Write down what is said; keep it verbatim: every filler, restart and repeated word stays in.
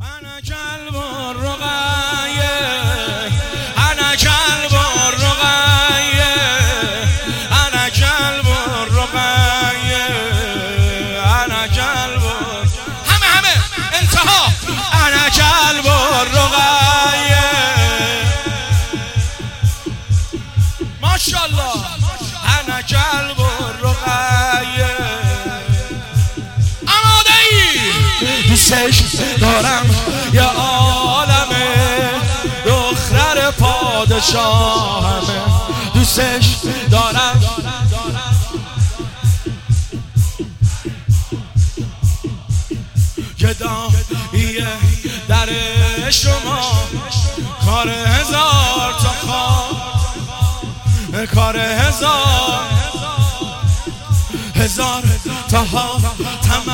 انا کلب الرقیه، انا کلب الرقیه، انا کلب الرقیه، انا کلب همه همه انتها. انا کلب الرقیه، ماشاءالله. انا کلب الرقیه. آماده ای؟ دوستش دارم یه عالمه، دختر پادشاهمه. دوستش دارم گداییه در شما، کار هزار تا کار، کار هزار هزار تا ها تمام